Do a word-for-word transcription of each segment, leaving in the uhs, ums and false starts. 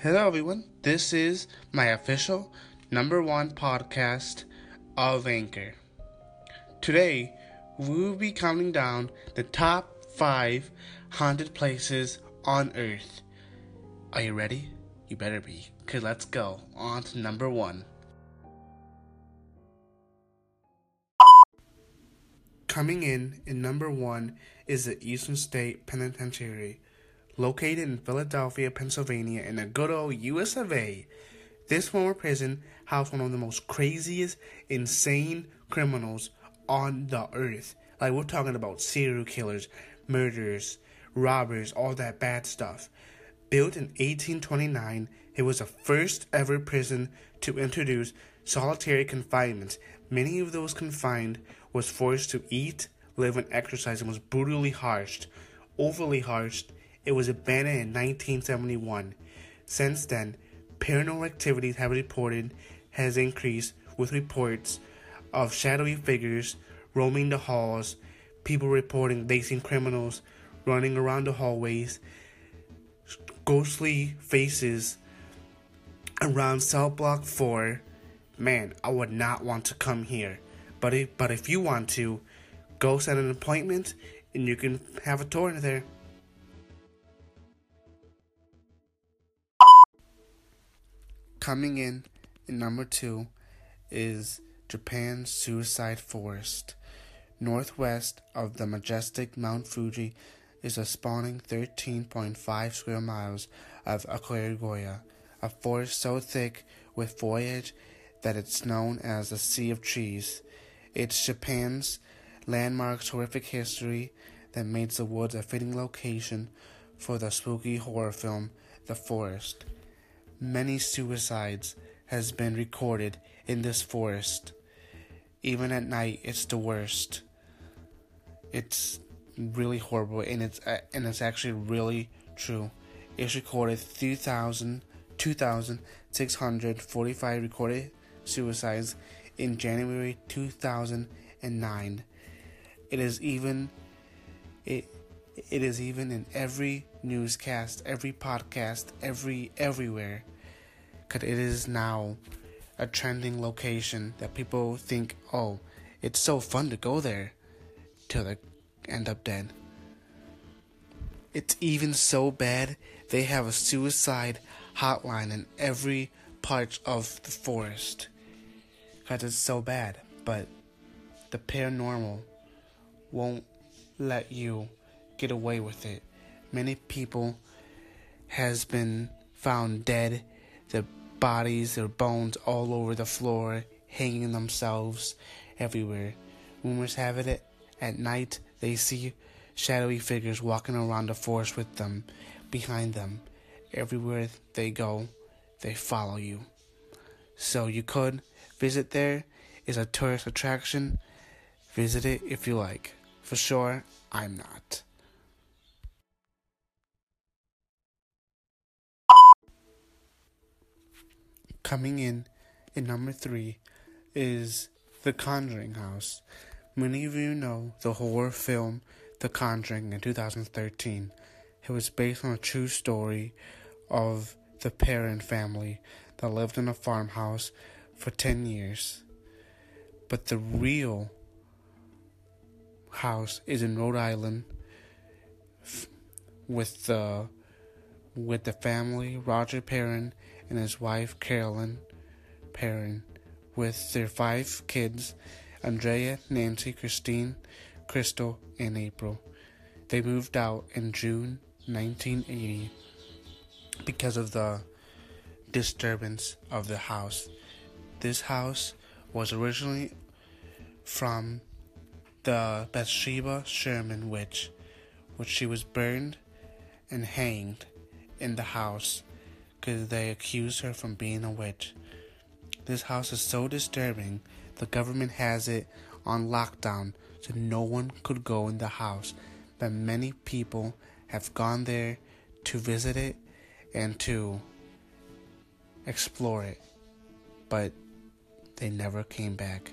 Hello, everyone. This is my official number one podcast of Anchor. Today, we will be counting down the top five haunted places on Earth. Are you ready? You better be, because let's go on to number one. Coming in in number one is the Eastern State Penitentiary, located in Philadelphia, Pennsylvania, in the good old U S of A. This former prison housed one of the most craziest, insane criminals on the earth. Like, we're talking about serial killers, murderers, robbers, all that bad stuff. Built in eighteen twenty-nine, it was the first ever prison to introduce solitary confinement. Many of those confined was forced to eat, live, and exercise and was brutally harshed, overly harshed. It was abandoned in nineteen seventy-one. Since then, paranormal activities have reported has increased with reports of shadowy figures roaming the halls, people reporting they seen criminals running around the hallways, ghostly faces around cell block four. Man, I would not want to come here. But if, but if you want to, go set an appointment and you can have a tour in there. Coming in in number two is Japan's Suicide Forest. Northwest of the majestic Mount Fuji is a spawning thirteen point five square miles of Akiragoya, a forest so thick with foliage that it's known as the Sea of Trees. It's Japan's landmark's horrific history that makes the woods a fitting location for the spooky horror film The Forest. Many suicides has been recorded in this forest. Even at night, it's the worst. It's really horrible, and it's uh, and it's actually really true. It's recorded two thousand six hundred forty-five recorded suicides in January two thousand nine. It is even it it is even in every newscast, every podcast, every everywhere. Cause it is now a trending location that people think, oh, it's so fun to go there, till they end up dead. It's even so bad they have a suicide hotline in every part of the forest. Cause it's so bad, but the paranormal won't let you get away with it. Many people has been found dead, their bodies, their bones all over the floor, hanging themselves everywhere. Rumors have it at night they see shadowy figures walking around the forest with them, behind them. Everywhere they go, they follow you. So you could visit there. It's a tourist attraction. Visit it if you like. For sure, I'm not. Coming in at number three is The Conjuring House. Many of you know the horror film The Conjuring in two thousand thirteen. It was based on a true story of the Perron family that lived in a farmhouse for ten years. But the real house is in Rhode Island with the with the family, Roger Perron and his wife Carolyn Perron, with their five kids, Andrea, Nancy, Christine, Crystal, and April. They moved out in June nineteen eighty because of the disturbance of the house. This house was originally from the Bathsheba Sherman witch, which she was burned and hanged in the house because they accused her from being a witch. This house is so disturbing, the government has it on lockdown so no one could go in the house, but many people have gone there to visit it and to explore it, but they never came back.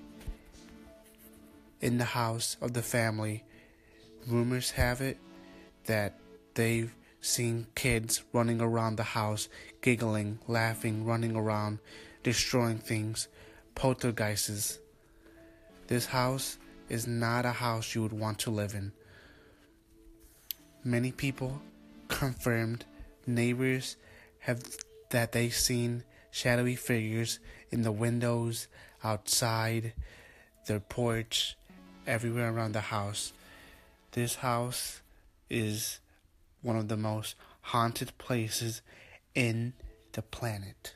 In the house of the family, rumors have it that they've seeing kids running around the house, giggling, laughing, running around, destroying things, poltergeists. This house is not a house you would want to live in. Many people confirmed, neighbors have that they've seen shadowy figures in the windows, outside, their porch, everywhere around the house. This house is one of the most haunted places in the planet.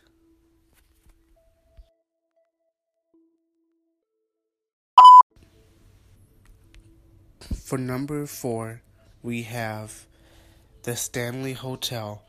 For number four, we have the Stanley Hotel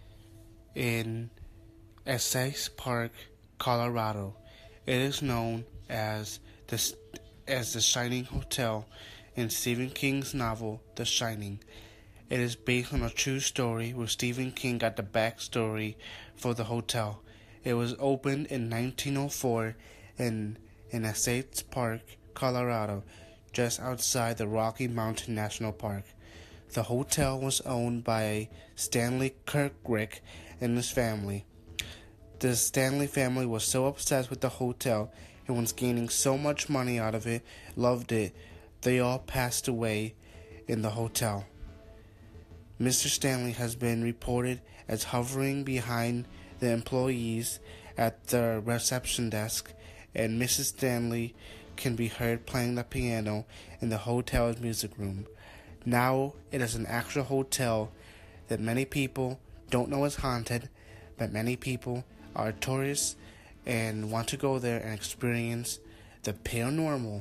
in Estes Park, Colorado. It is known as the as the Shining Hotel in Stephen King's novel The Shining. It is based on a true story where Stephen King got the backstory for the hotel. It was opened in nineteen oh four in in Estes Park, Colorado, just outside the Rocky Mountain National Park. The hotel was owned by Stanley Kirkrick and his family. The Stanley family was so obsessed with the hotel and was gaining so much money out of it, loved it, they all passed away in the hotel. Mister Stanley has been reported as hovering behind the employees at the reception desk, and Missus Stanley can be heard playing the piano in the hotel's music room. Now it is an actual hotel that many people don't know is haunted, but many people are tourists and want to go there and experience the paranormal.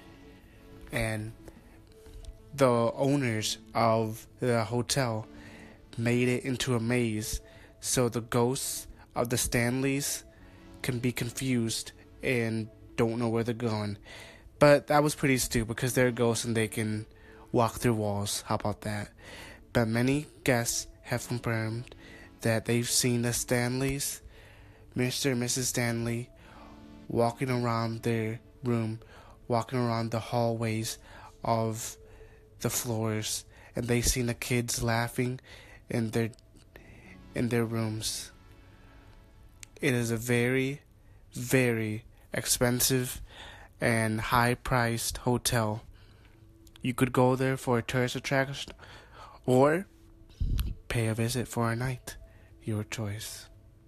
And the owners of the hotel made it into a maze so the ghosts of the Stanleys can be confused and don't know where they're going. But that was pretty stupid because they're ghosts and they can walk through walls. How about that? But many guests have confirmed that they've seen the Stanleys, Mister and Missus Stanley, walking around their room, walking around the hallways of the floors, and they've seen the kids laughing in their in their rooms. It is a very, very expensive and high-priced hotel. You could go there for a tourist attraction or pay a visit for a night. Your choice.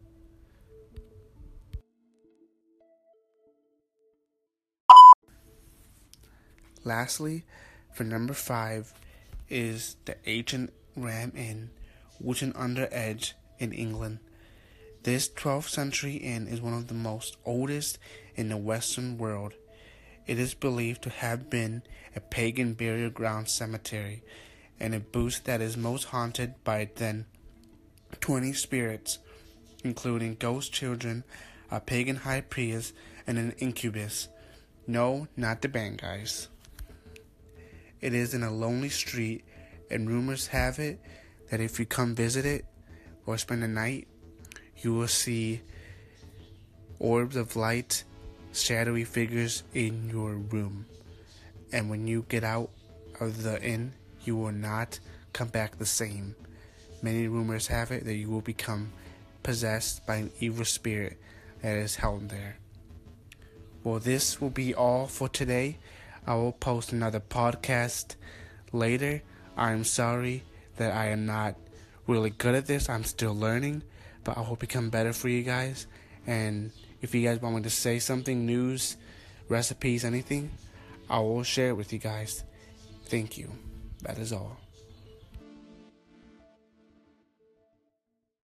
Lastly, for number five is the Ancient Ram Inn, Wootton-under-Edge in England. This twelfth century inn is one of the most oldest in the Western world. It is believed to have been a pagan burial ground cemetery, and it boasts that it is most haunted by then twenty spirits, including ghost children, a pagan high priest, and an incubus. No, not the band guys. It is in a lonely street, and rumors have it that if you come visit it or spend the night, you will see orbs of light, shadowy figures in your room. And when you get out of the inn, you will not come back the same. Many rumors have it that you will become possessed by an evil spirit that is held there. Well, this will be all for today. I will post another podcast later. I'm sorry that I am not really good at this. I'm still learning, but I will become better for you guys. And if you guys want me to say something, news, recipes, anything, I will share it with you guys. Thank you. That is all.